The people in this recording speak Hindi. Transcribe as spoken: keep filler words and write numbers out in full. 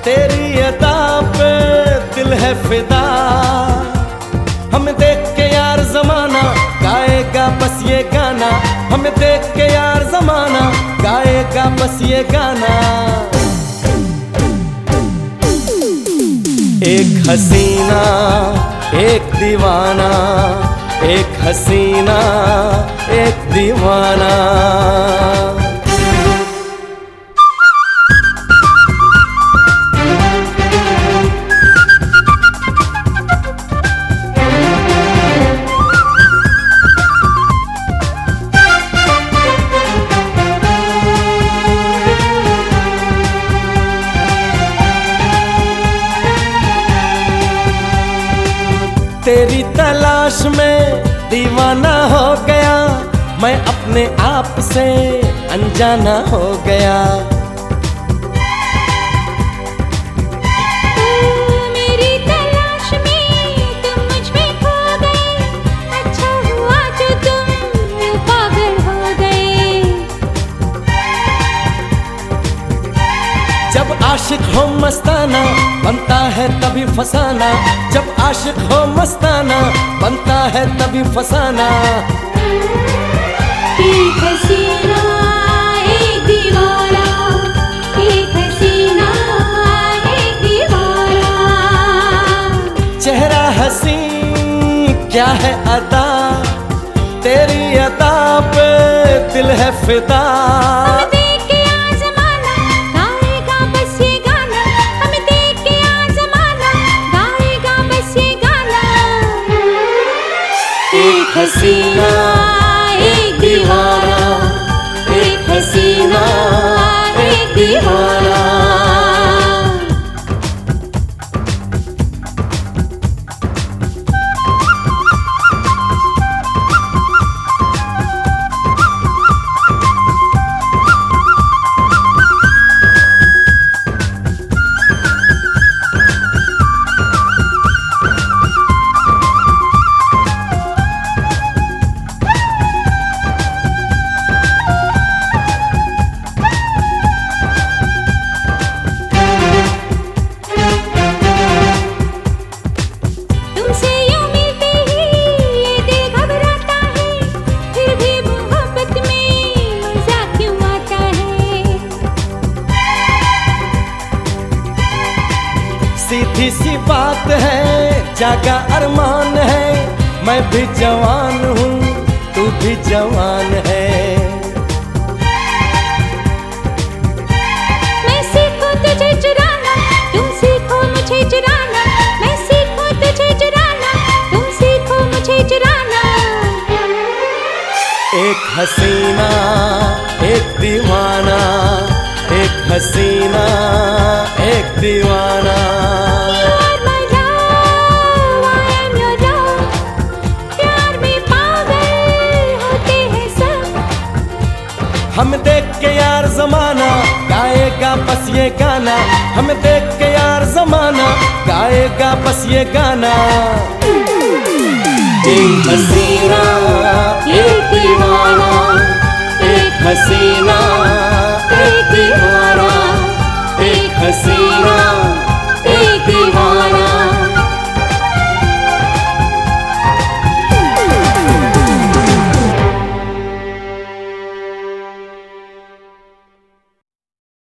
तेरी अदा पे दिल है फिदा। हमें देख के यार जमाना गाएगा बस ये गाना, हमें देख के यार जमाना गाएगा बस ये गाना। एक हसीना एक दीवाना, एक हसीना एक दीवाना। तेरी तलाश में दीवाना हो गया, मैं अपने आप से अनजाना हो गया। मेरी तलाश में तुम मुझ में खो गए, अच्छा हुआ जो तुम पागल हो गए। जब आशिक हो मस्ताना बनता है तभी फसाना, जब आशिक हो मस्ताना बनता है तभी फसाना। एक हसीना एक दीवाना, एक हसीना एक दीवाना। चेहरा हसी क्या है अदा, तेरी अदा पे दिल है फिदा। एक हसीना एक दीवाना, एक हसीना एक दीवाना। सीधी सी बात है जागा अरमान है, मैं भी जवान हूँ तू भी जवान है। मैं सीखूं तुझे चुराना, तुम सीखो मुझे चुराना, मैं सीखूं तुझे चुराना, तुम सीखो मुझे चुराना। एक हसीना एक दीवाना, एक हसीना एक दीवाना। हम देख के यार जमाना गाएगा बस ये गाना, हम देख के यार जमाना गाएगा बस ये गाना। एक हसीना एक दीवाना, एक हसीना एक दीवाना, एक हसीना